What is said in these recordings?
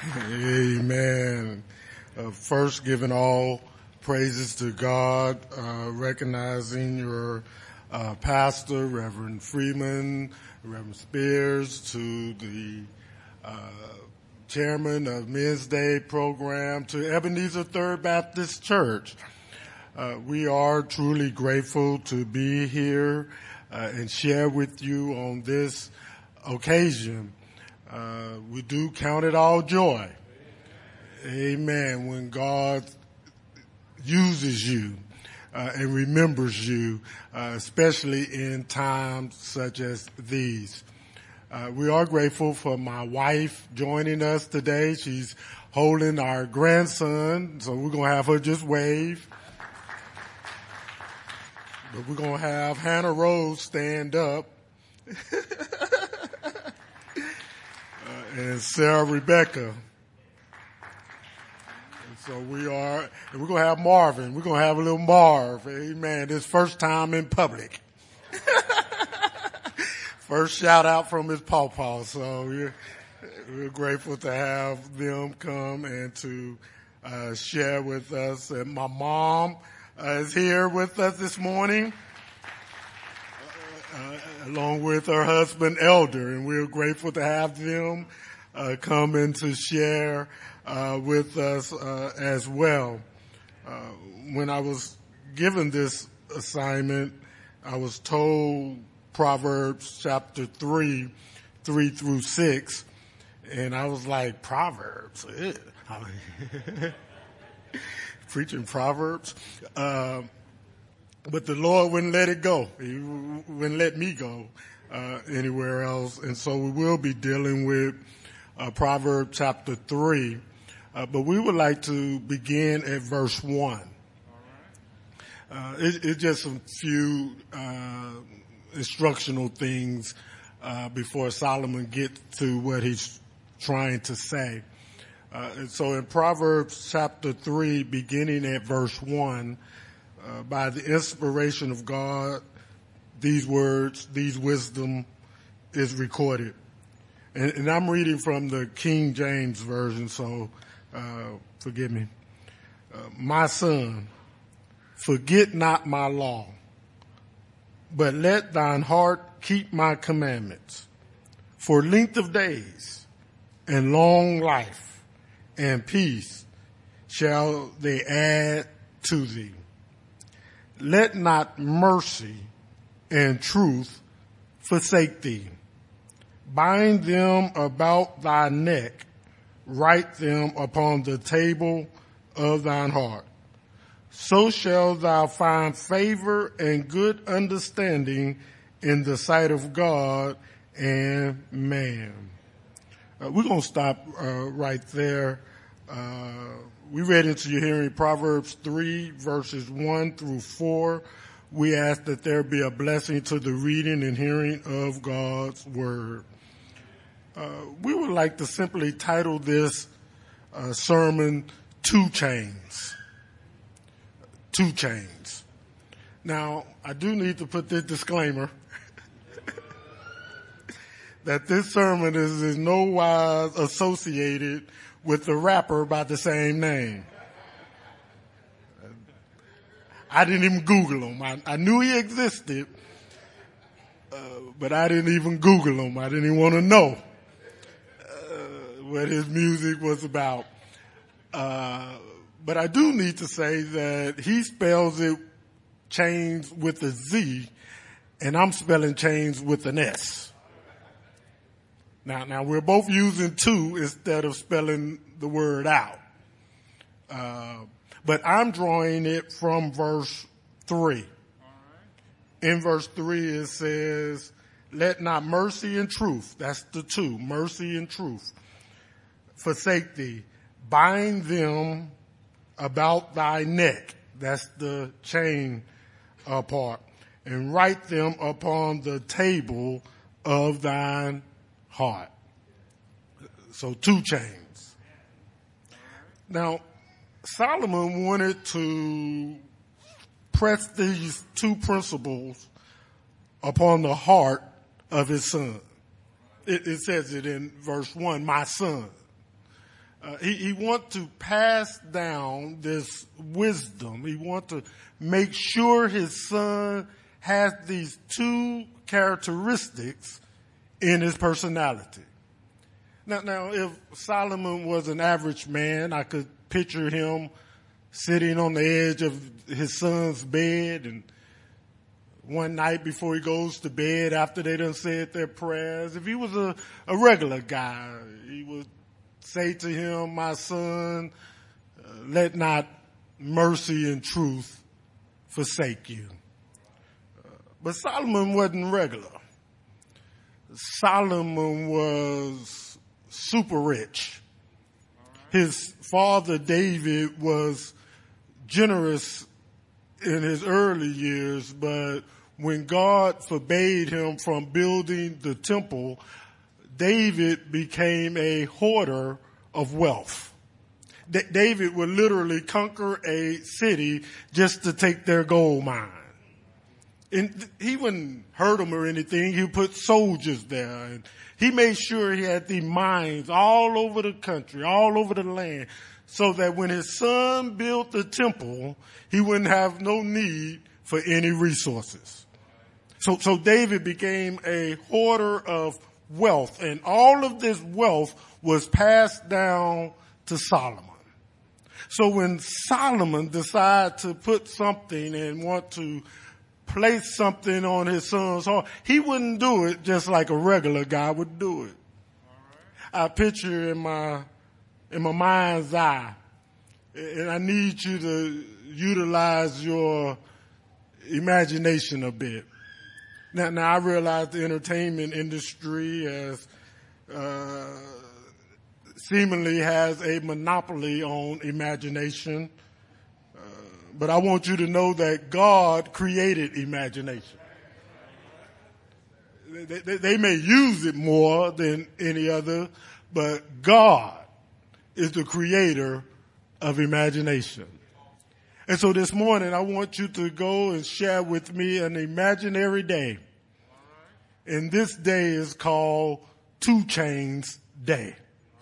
Amen. First, giving all praises to God, recognizing your pastor, Reverend Freeman, Reverend Spears, to the chairman of Men's Day program, to Ebenezer Third Baptist Church. We are truly grateful to be here and share with you on this occasion. We do count it all joy. Amen. When God uses you and remembers you, especially in times such as these. We are grateful for my wife joining us today. She's holding our grandson, so we're going to have her just wave. But we're going to have Hannah Rose stand up. And Sarah Rebecca. And so we're going to have Marvin. We're going to have a little Marv. Amen. This first time in public. First shout out from his pawpaw. So we're grateful to have them come and to share with us. And my mom is here with us this morning. Along with her husband, Elder, and we're grateful to have them come in to share with us as well. When I was given this assignment, I was told Proverbs chapter 3 through 6, and I was like, Proverbs? Preaching Proverbs? But the Lord wouldn't let it go. He wouldn't let me go anywhere else. And so we will be dealing with Proverbs chapter 3. But we would like to begin at verse 1. It's just a few instructional things before Solomon gets to what he's trying to say. And so in Proverbs chapter 3, beginning at verse 1, by the inspiration of God, these words, these wisdom is recorded. And I'm reading from the King James Version, so forgive me. My son, forget not my law, but let thine heart keep my commandments. For length of days and long life and peace shall they add to thee. Let not mercy and truth forsake thee. Bind them about thy neck. Write them upon the table of thine heart. So shalt thou find favor and good understanding in the sight of God and man. We're going to stop right there. We read into your hearing Proverbs 3 verses 1 through 4. We ask that there be a blessing to the reading and hearing of God's word. We would like to simply title this sermon, Two Chains. Two Chains. Now, I do need to put this disclaimer that this sermon is in no wise associated with the rapper by the same name. I didn't even Google him. I knew he existed, but I didn't even Google him. I didn't even want to know what his music was about. But I do need to say that he spells it chains with a Z, and I'm spelling chains with an S. Now we're both using two instead of spelling the word out. But I'm drawing it from verse 3. In verse 3 it says, let not mercy and truth, that's the two, mercy and truth, forsake thee. Bind them about thy neck, that's the chain part, and write them upon the table of thine heart. So two chains. Now, Solomon wanted to press these two principles upon the heart of his son. It says it in verse 1, my son. He wants to pass down this wisdom. He wants to make sure his son has these two characteristics in his personality. Now, if Solomon was an average man, I could picture him sitting on the edge of his son's bed, and one night before he goes to bed, after they done said their prayers, if he was a regular guy, he would say to him, my son, let not mercy and truth forsake you. But Solomon wasn't regular. Solomon was super rich. His father David was generous in his early years, but when God forbade him from building the temple, David became a hoarder of wealth. David would literally conquer a city just to take their gold mine. And he wouldn't hurt them or anything. He would put soldiers there. And he made sure he had the mines all over the country, all over the land, so that when his son built the temple, he wouldn't have no need for any resources. So David became a hoarder of wealth, and all of this wealth was passed down to Solomon. So when Solomon decided to put something and want to place something on his son's heart, he wouldn't do it just like a regular guy would do it. I picture in my mind's eye, and I need you to utilize your imagination a bit. Now I realize the entertainment industry seemingly has a monopoly on imagination. But I want you to know that God created imagination. They may use it more than any other, but God is the creator of imagination. And so this morning, I want you to go and share with me an imaginary day. And this day is called 2 Chainz Day.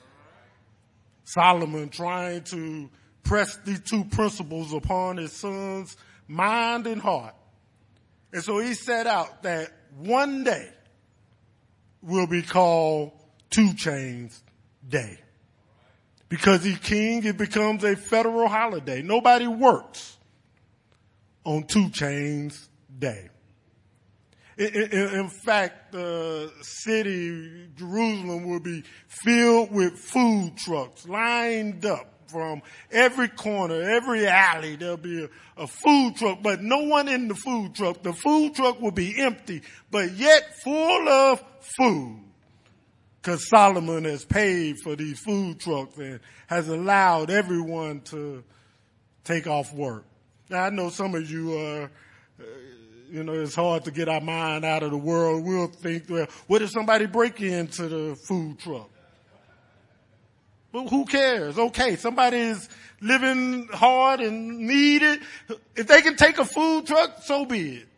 Solomon trying to press these two principles upon his son's mind and heart. And so he set out that one day will be called 2 Chainz Day. Because he's king, it becomes a federal holiday. Nobody works on 2 Chainz Day. In fact, the city, Jerusalem, will be filled with food trucks lined up from every corner, every alley. There'll be a food truck, but no one in the food truck. The food truck will be empty, but yet full of food. Because Solomon has paid for these food trucks and has allowed everyone to take off work. Now, I know some of you are, it's hard to get our mind out of the world. We'll think, well, what if somebody break into the food truck? But who cares? Okay, somebody is living hard and need it. If they can take a food truck, so be it.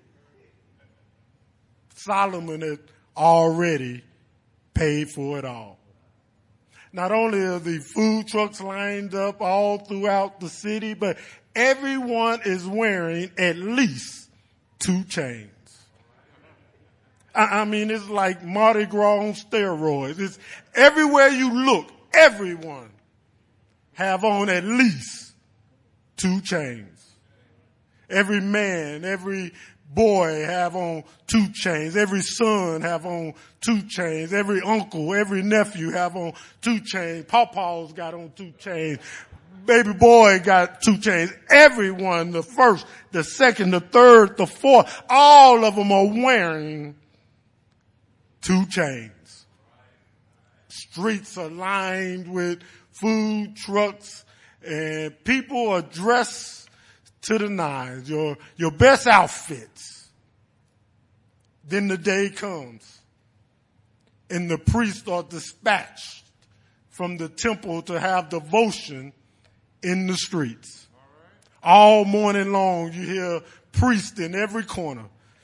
Solomon had already paid for it all. Not only are the food trucks lined up all throughout the city, but everyone is wearing at least 2 chains. I mean, it's like Mardi Gras on steroids. It's everywhere you look, everyone have on at least 2 chains. Every man, every boy have on 2 chains. Every son have on 2 chains. Every uncle, every nephew have on 2 chains. Pawpaw's got on 2 chains. Baby boy got 2 chains. Everyone, the first, the second, the third, the fourth, all of them are wearing 2 chains. Streets are lined with food trucks and people are dressed to the nines, your best outfits. Then the day comes and the priests are dispatched from the temple to have devotion in the streets. All morning long you hear priests in every corner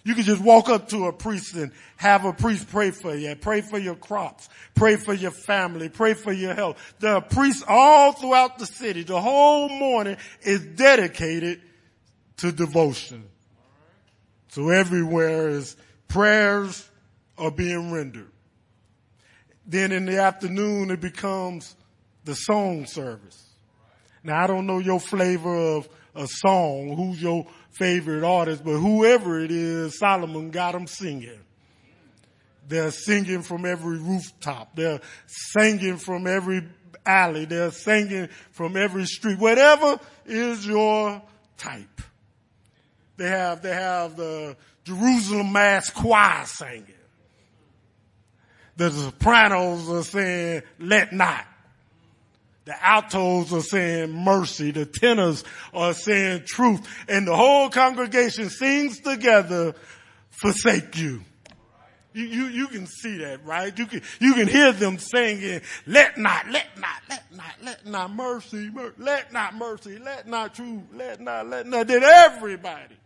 You can just walk up to a priest and have a priest pray for you, pray for your crops, pray for your family, pray for your health. There are priests all throughout the city. The whole morning is dedicated to devotion. So everywhere is prayers are being rendered. Then in the afternoon it becomes the song service. Now I don't know your flavor of a song, who's your favorite artist, but whoever it is, Solomon got them singing. They're singing from every rooftop. They're singing from every alley. They're singing from every street. Whatever is your type. They have the Jerusalem Mass Choir singing. The sopranos are saying, let not. The altos are saying mercy. The tenors are saying truth. And the whole congregation sings together, forsake you. You can see that, right? You can hear them singing, let not, mercy, let not mercy, let not truth, let not. Did everybody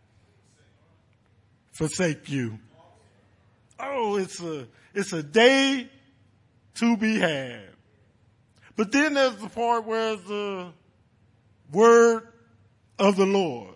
forsake you? Oh, it's a day to be had. But then there's the part where the word of the Lord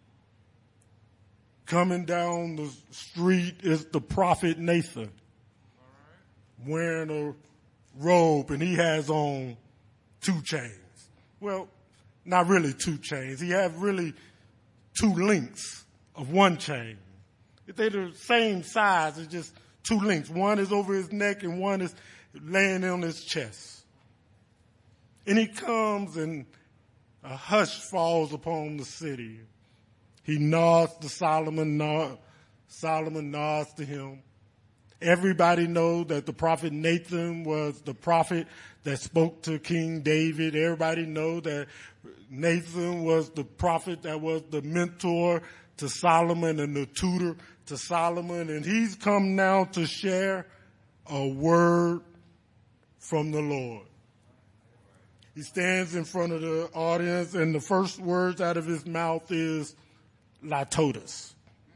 coming down the street is the prophet Nathan wearing a robe, and he has on 2 chains. Well, not really 2 chains. He has really 2 links of 1 chain. They're the same size. It's just 2 links. One is over his neck and one is laying on his chest. And he comes and a hush falls upon the city. He nods to Solomon, Solomon nods to him. Everybody knows that the prophet Nathan was the prophet that spoke to King David. Everybody knows that Nathan was the prophet that was the mentor to Solomon and the tutor to Solomon. And he's come now to share a word from the Lord. He stands in front of the audience, and the first words out of his mouth is latotes.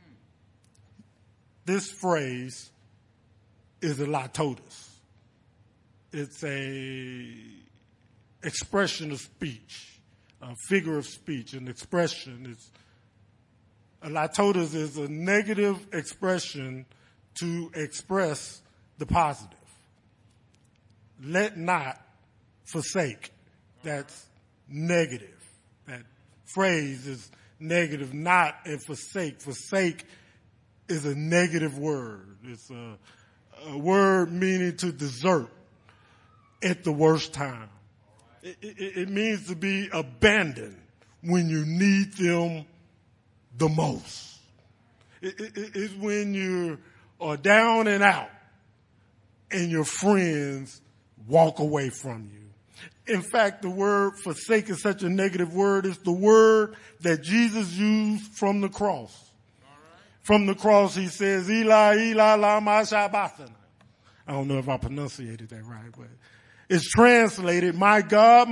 This phrase is a latotes. It's a expression of speech, a figure of speech, an expression. A latotes is a negative expression to express the positive. Let not forsake. That's negative. That phrase is negative, not and forsake. Forsake is a negative word. It's a word meaning to desert at the worst time. It means to be abandoned when you need them the most. It's when you are down and out and your friends walk away from you. In fact, the word forsake is such a negative word. It's the word that Jesus used from the cross. From the cross, he says, Eli, Eli, lama sabachthani. I don't know if I pronunciated that right, but it's translated, my God,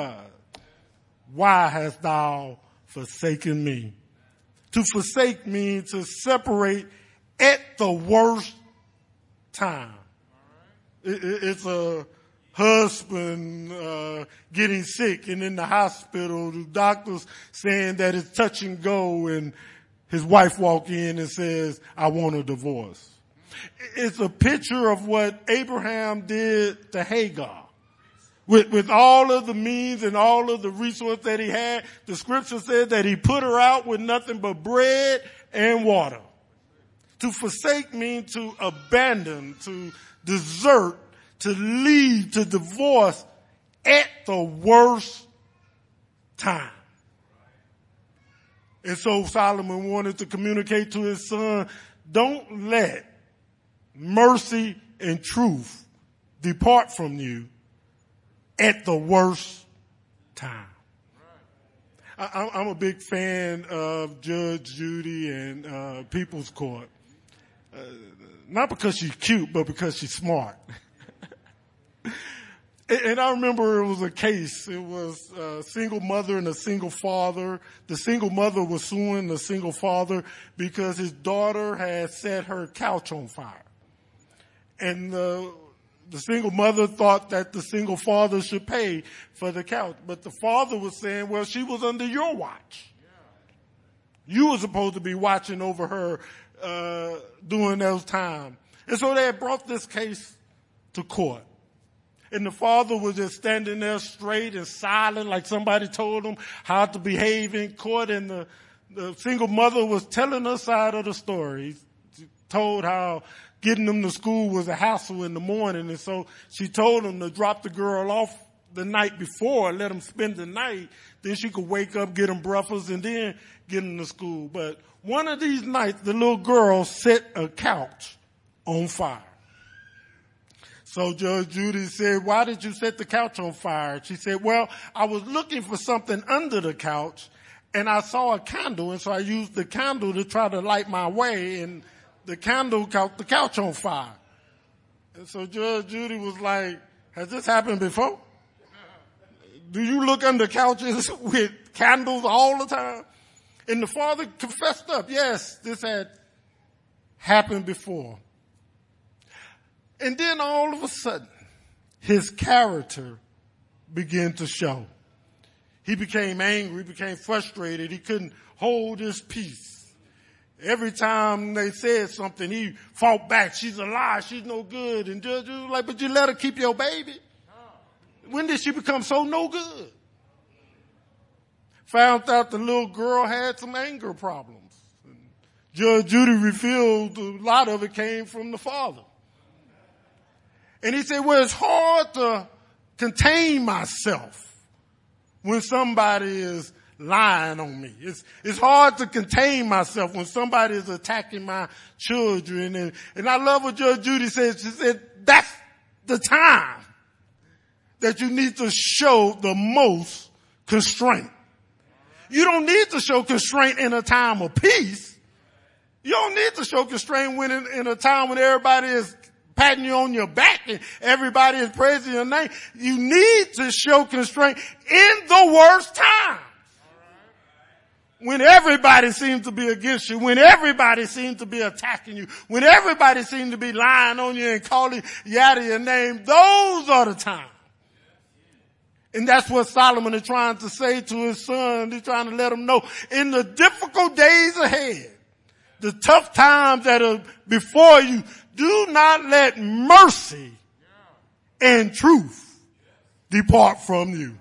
why hast thou forsaken me? To forsake means to separate at the worst time. It's a husband getting sick and in the hospital, the doctors saying that it's touch and go, and his wife walk in and says, I want a divorce. It's a picture of what Abraham did to Hagar. With all of the means and all of the resources that he had, the scripture said that he put her out with nothing but bread and water. To forsake means to abandon, to desert, to leave, to divorce at the worst time. And so Solomon wanted to communicate to his son, don't let mercy and truth depart from you at the worst time. I'm a big fan of Judge Judy and People's Court. Not because she's cute, but because she's smart. And I remember it was a case. It was a single mother and a single father. The single mother was suing the single father because his daughter had set her couch on fire. And the single mother thought that the single father should pay for the couch. But the father was saying, well, she was under your watch. You were supposed to be watching over her during those times. And so they had brought this case to court. And the father was just standing there straight and silent, like somebody told him how to behave in court. And the single mother was telling her side of the story. She told how getting them to school was a hassle in the morning. And so she told him to drop the girl off the night before, let them spend the night. Then she could wake up, get them breakfast, and then get them to school. But one of these nights, the little girl set a couch on fire. So Judge Judy said, why did you set the couch on fire? She said, well, I was looking for something under the couch, and I saw a candle, and so I used the candle to try to light my way, and the candle caught the couch on fire. And so Judge Judy was like, has this happened before? Do you look under couches with candles all the time? And the father confessed up, yes, this had happened before. And then all of a sudden, his character began to show. He became angry, became frustrated. He couldn't hold his peace. Every time they said something, he fought back. She's a lie. She's no good. And Judge was like, but you let her keep your baby? When did she become so no good? Found out the little girl had some anger problems. And Judge Judy revealed a lot of it came from the father. And he said, well, it's hard to contain myself when somebody is lying on me. It's hard to contain myself when somebody is attacking my children. And I love what Judge Judy said. She said, that's the time that you need to show the most constraint. You don't need to show constraint in a time of peace. You don't need to show constraint when in a time when everybody is patting you on your back and everybody is praising your name. You need to show constraint in the worst times. When everybody seems to be against you, when everybody seems to be attacking you, when everybody seems to be lying on you and calling you out of your name, those are the times. And that's what Solomon is trying to say to his son. He's trying to let him know in the difficult days ahead, the tough times that are before you, do not let mercy and truth depart from you.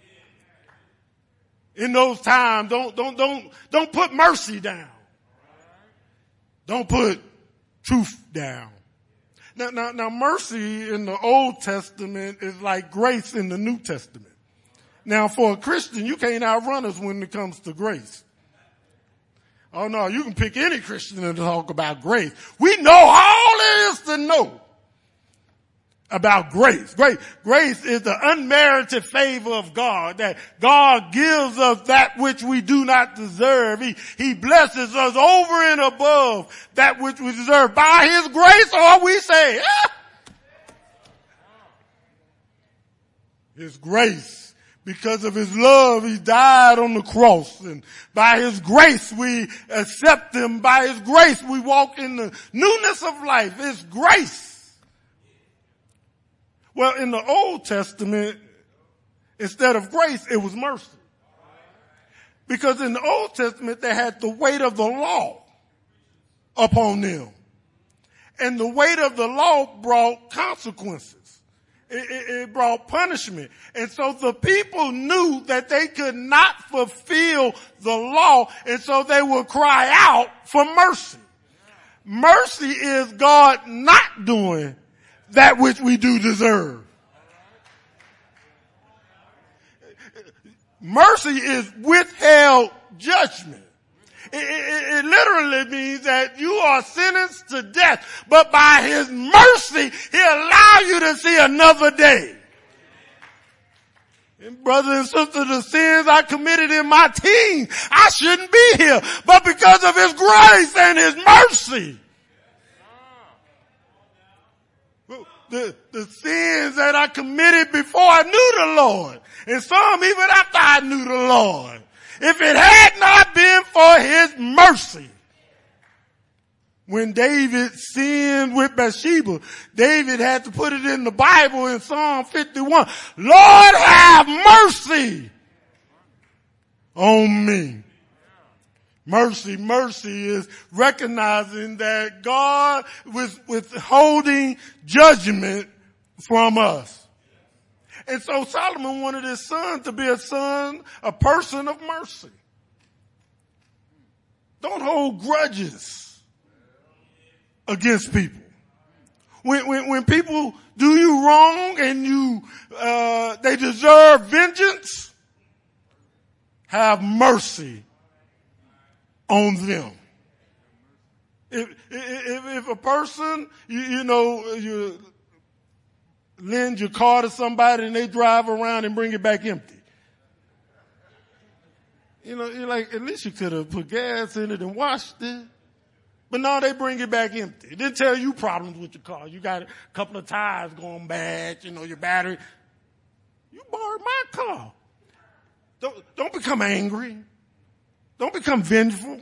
In those times, don't put mercy down. Don't put truth down. Now mercy in the Old Testament is like grace in the New Testament. Now for a Christian, you can't outrun us when it comes to grace. Oh no, you can pick any Christian to talk about grace. We know all there is to know about grace. Grace is the unmerited favor of God, that God gives us that which we do not deserve. He blesses us over and above that which we deserve by His grace, or we say, His grace. Because of His love, He died on the cross. And by His grace, we accept Him. By His grace, we walk in the newness of life. It's grace. Well, in the Old Testament, instead of grace, it was mercy. Because in the Old Testament, they had the weight of the law upon them. And the weight of the law brought consequences. It brought punishment. And so the people knew that they could not fulfill the law, and so they would cry out for mercy. Mercy is God not doing that which we do deserve. Mercy is withheld judgment. It literally means that you are sentenced to death, but by His mercy, He'll allow you to see another day. And brothers and sisters, the sins I committed in my teens, I shouldn't be here, but because of His grace and His mercy, The sins that I committed before I knew the Lord. And some even after I knew the Lord. If it had not been for his mercy. When David sinned with Bathsheba, David had to put it in the Bible in Psalm 51. Lord, have mercy on me. Mercy is recognizing that God was withholding judgment from us. And so Solomon wanted his son to be a person of mercy. Don't hold grudges against people. When people do you wrong and they deserve vengeance, have mercy on them. If a person, you lend your car to somebody and they drive around and bring it back empty. You're like, at least you could have put gas in it and washed it. But no, they bring it back empty. It didn't tell you problems with your car. You got a couple of tires going bad, your battery. You borrowed my car. Don't become angry. Don't become vengeful.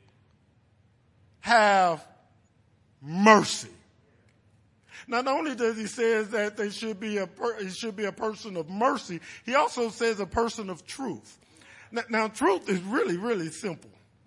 Have mercy. Not only does he say that he should be a person of mercy, he also says a person of truth. Now truth is really, really simple.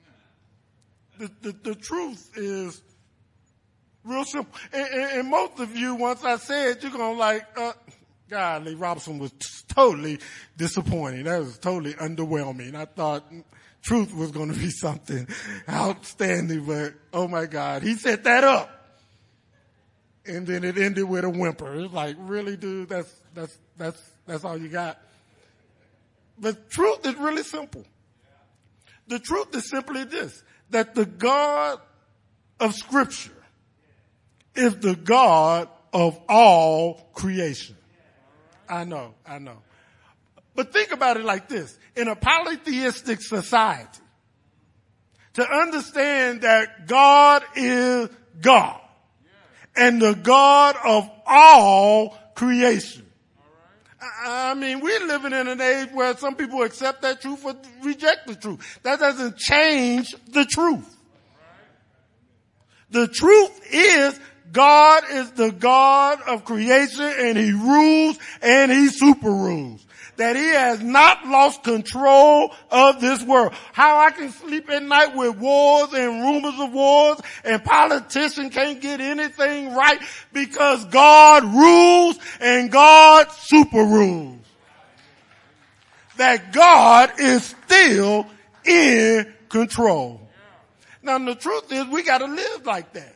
The truth is real simple. And most of you, once I say it, you're going to golly, Robinson was totally disappointing. That was totally underwhelming. I thought truth was going to be something outstanding, but oh my God, he set that up. And then it ended with a whimper. It's like, really, dude, that's all you got. But truth is really simple. The truth is simply this, that the God of Scripture is the God of all creation. I know. But think about it like this. In a polytheistic society, to understand that God is God and the God of all creation. I mean, we're living in an age where some people accept that truth or reject the truth. That doesn't change the truth. The truth is God is the God of creation and he rules and he super rules. That he has not lost control of this world. How I can sleep at night with wars and rumors of wars and politicians can't get anything right because God rules and God super rules. That God is still in control. Now the truth is we gotta live like that.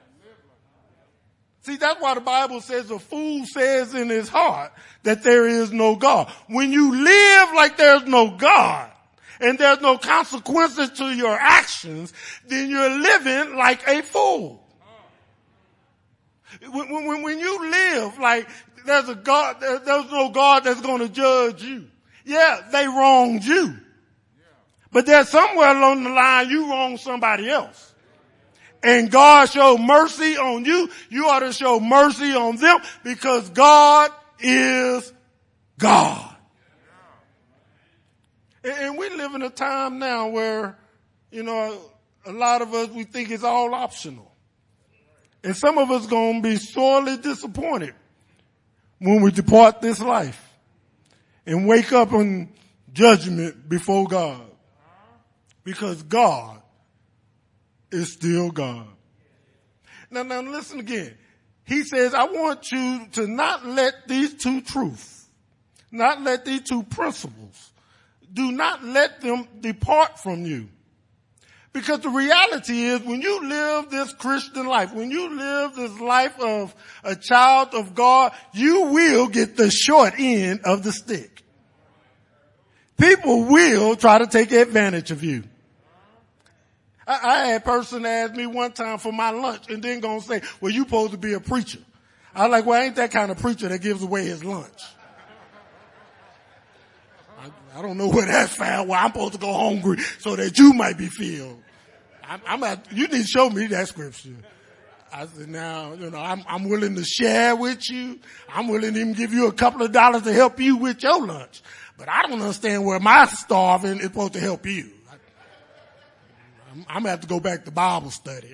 See, that's why the Bible says a fool says in his heart that there is no God. When you live like there's no God and there's no consequences to your actions, then you're living like a fool. When you live like there's a God, there's no God that's going to judge you. Yeah, they wronged you. But there's somewhere along the line you wronged somebody else. And God showed mercy on you. You ought to show mercy on them because God is God. And we live in a time now where, a lot of us, we think it's all optional. And some of us going to be sorely disappointed when we depart this life and wake up in judgment before God. Because God is still God. Now listen again. He says, I want you to not let these two truths, not let these two principles, do not let them depart from you. Because the reality is when you live this Christian life, when you live this life of a child of God, you will get the short end of the stick. People will try to take advantage of you. I had a person ask me one time for my lunch and then gonna say, well, you supposed to be a preacher. I was like, well, I ain't that kind of preacher that gives away his lunch. I don't know where that's found. Well, I'm supposed to go hungry so that you might be filled. You need to show me that scripture. I said, now, I'm willing to share with you. I'm willing to even give you a couple of dollars to help you with your lunch. But I don't understand where my starving is supposed to help you. I'm going to have to go back to Bible study.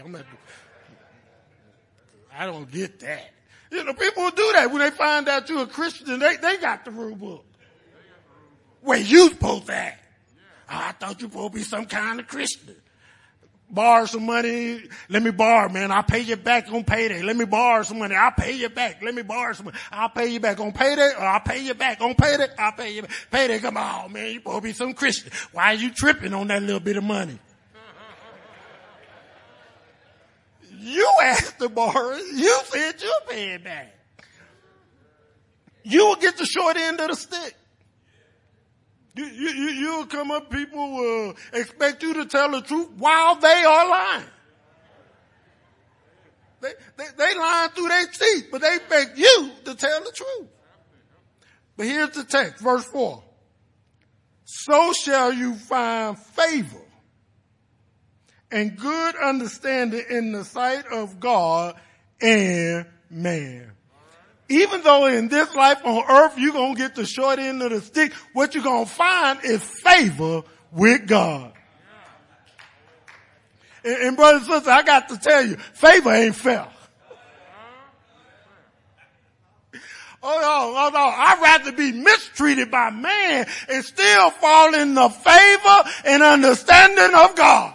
I don't get that. People will do that when they find out you're a Christian. They got the rule book. Where you supposed to act. Oh, I thought you supposed to be some kind of Christian. Borrow some money. Let me borrow, man. I'll pay you back on payday. Let me borrow some money. I'll pay you back. Let me borrow some money. I'll pay you back on payday, or I'll pay you back on payday. I'll pay you back. Payday, come on, man. You supposed to be some Christian. Why are you tripping on that little bit of money? You asked to borrow it. You said you'll pay it back. You will get the short end of the stick. You'll come up, people will expect you to tell the truth while they are lying. They lying through their teeth, but they expect you to tell the truth. But here's the text, verse 4. So shall you find favor and good understanding in the sight of God and man. Even though in this life on earth you're going to get the short end of the stick, what you're going to find is favor with God. And brothers and sisters, I got to tell you, favor ain't fair. Oh no, I'd rather be mistreated by man and still fall in the favor and understanding of God.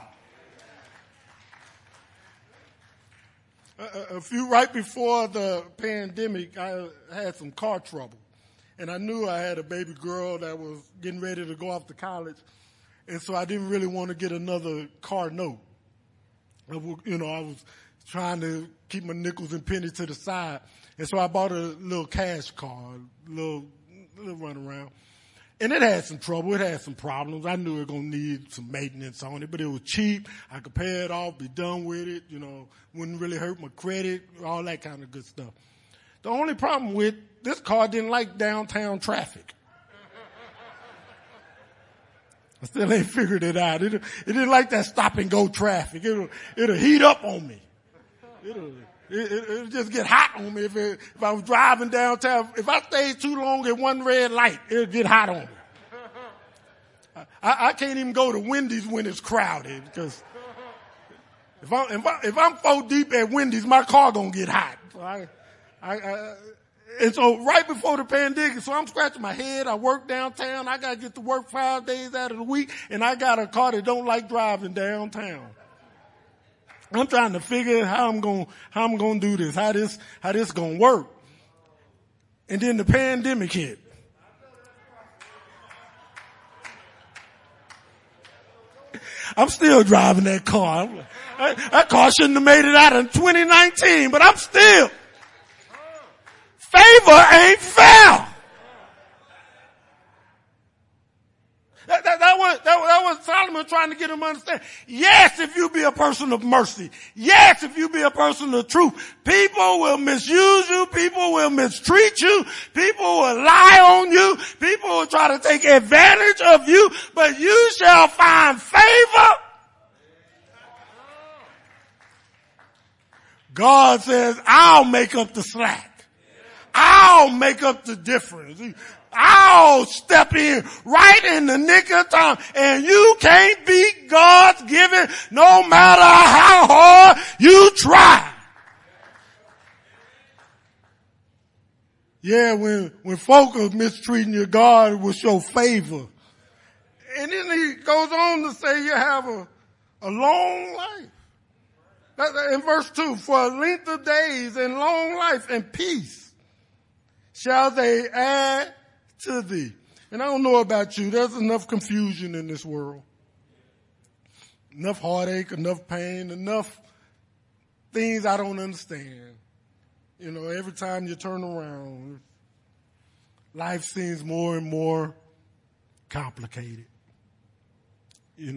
Right before the pandemic, I had some car trouble. And I knew I had a baby girl that was getting ready to go off to college. And so I didn't really want to get another car note. I was trying to keep my nickels and pennies to the side. And so I bought a little cash car, a little runaround. And it had some trouble. It had some problems. I knew it was going to need some maintenance on it, but it was cheap. I could pay it off, be done with it, wouldn't really hurt my credit, all that kind of good stuff. The only problem with this car didn't like downtown traffic. I still ain't figured it out. It didn't like that stop and go traffic. It'll heat up on me. It'll just get hot on me if I was driving downtown. If I stayed too long at one red light, it'll get hot on me. I can't even go to Wendy's when it's crowded because if I'm 4 deep at Wendy's, my car gonna get hot. So and so right before the pandemic, so I'm scratching my head. I work downtown. I gotta get to work 5 days out of the week, and I got a car that don't like driving downtown. I'm trying to figure how I'm gonna do this, how this gonna work. And then the pandemic hit. I'm still driving that car. That car shouldn't have made it out in 2019, but I'm still. Favor ain't fair. That was Solomon trying to get him to understand. Yes, if you be a person of mercy. Yes, if you be a person of truth. People will misuse you. People will mistreat you. People will lie on you. People will try to take advantage of you. But you shall find favor. God says, I'll make up the slack. I'll make up the difference. I'll step in right in the nick of time, and you can't beat God's giving no matter how hard you try. Yeah, when folk are mistreating you, God will show favor. And then he goes on to say you have a long life. In verse 2, for a length of days and long life and peace shall they add to thee. And I don't know about you, there's enough confusion in this world. Enough heartache, enough pain, enough things I don't understand. Every time you turn around, life seems more and more complicated. You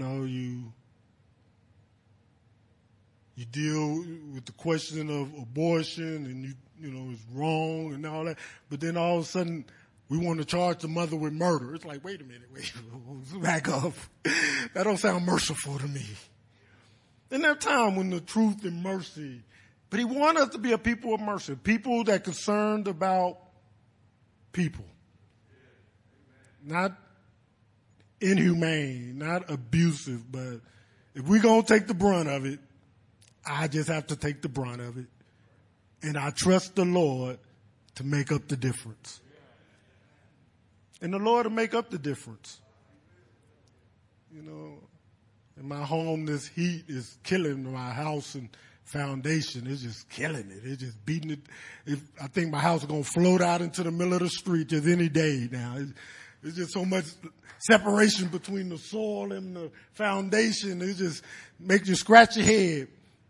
deal with the question of abortion and it's wrong and all that, but then all of a sudden we want to charge the mother with murder. It's like, wait a minute, back up. That don't sound merciful to me. And there time when the truth and mercy But he wants us to be a people of mercy, people that are concerned about people. Not inhumane, not abusive, but if we're going to take the brunt of it, I just have to take the brunt of it. And I trust the Lord to make up the difference. And the Lord will make up the difference. You know, in my home, this heat is killing my house and foundation. It's just killing it. It's just beating it. I think my house is going to float out into the middle of the street just any day now. It's just so much separation between the soil and the foundation. It just makes you scratch your head.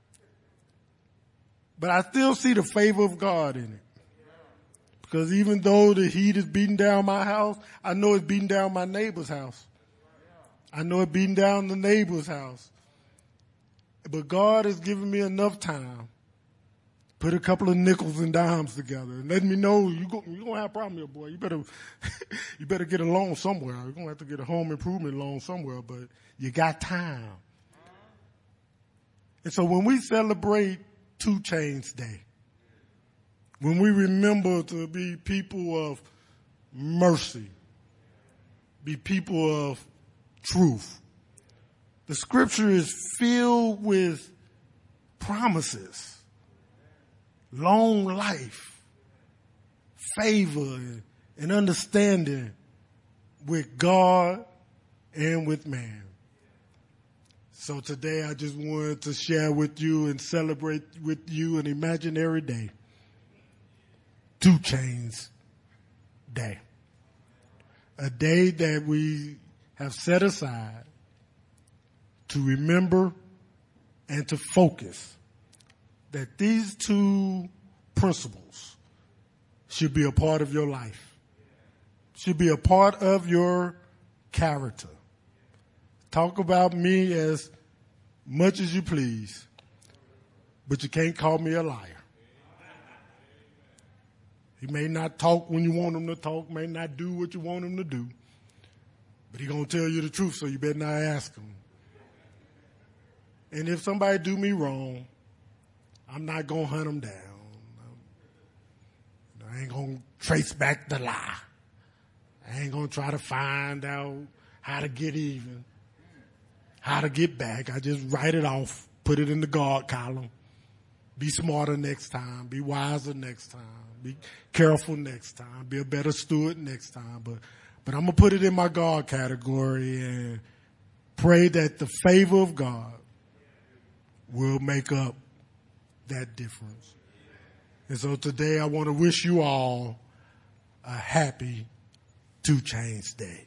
But I still see the favor of God in it. Because even though the heat is beating down my house, I know it's beating down my neighbor's house. I know it's beating down the neighbor's house. But God has given me enough time. Put a couple of nickels and dimes together and let me know you're going to have a problem here, boy. You better get a loan somewhere. You're going to have to get a home improvement loan somewhere, but you got time. And so when we celebrate 2 Chainz Day, when we remember to be people of mercy, be people of truth, the scripture is filled with promises, long life, favor, and understanding with God and with man. So today I just wanted to share with you and celebrate with you an imaginary day. 2 Chainz Day. A day that we have set aside to remember and to focus that these 2 principles should be a part of your life, should be a part of your character. Talk about me as much as you please, but you can't call me a liar. He may not talk when you want him to talk, may not do what you want him to do, but he's going to tell you the truth, so you better not ask him. And if somebody do me wrong, I'm not going to hunt them down. I ain't going to trace back the lie. I ain't going to try to find out how to get even, how to get back. I just write it off, put it in the guard column. Be smarter next time. Be wiser next time. Be careful next time. Be a better steward next time. But I'm going to put it in my God category and pray that the favor of God will make up that difference. And so today I want to wish you all a happy 2 Chainz Day.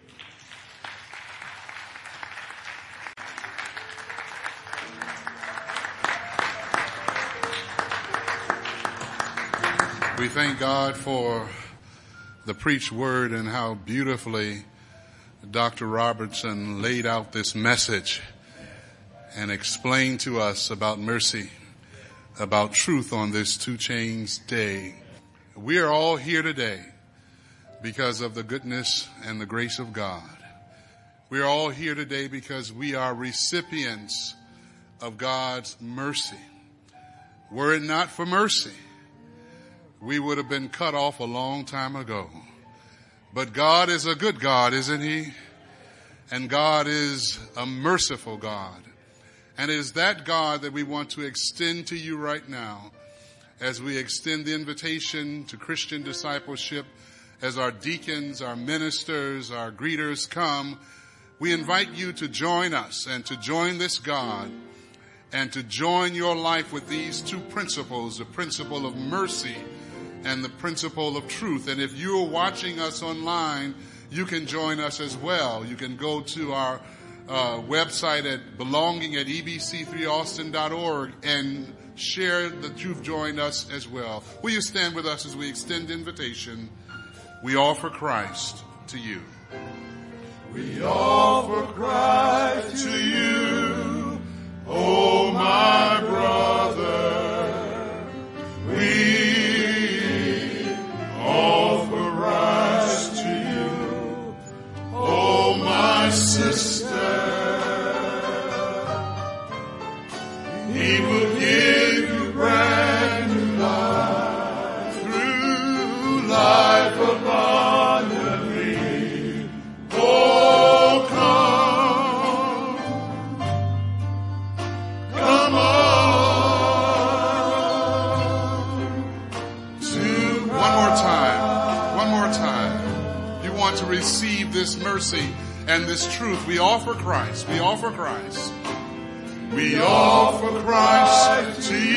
We thank God for the preached word and how beautifully Dr. Robertson laid out this message and explained to us about mercy, about truth on this 2 Chainz Day. We are all here today because of the goodness and the grace of God. We are all here today because we are recipients of God's mercy. Were it not for mercy, we would have been cut off a long time ago. But God is a good God, isn't he? And God is a merciful God. And it is that God that we want to extend to you right now as we extend the invitation to Christian discipleship, as our deacons, our ministers, our greeters come. We invite you to join us and to join this God and to join your life with these 2 principles, the principle of mercy and the principle of truth. And if you're watching us online, you can join us as well. You can go to our website at belonging@ebc3austin.org and share that you've joined us as well. Will you stand with us as we extend the invitation? We offer Christ to you. We offer Christ to you, oh my brother. We offer Christ to you, oh my sister. He will give you breath. God, to receive this mercy and this truth. We offer Christ. We offer Christ. We offer Christ to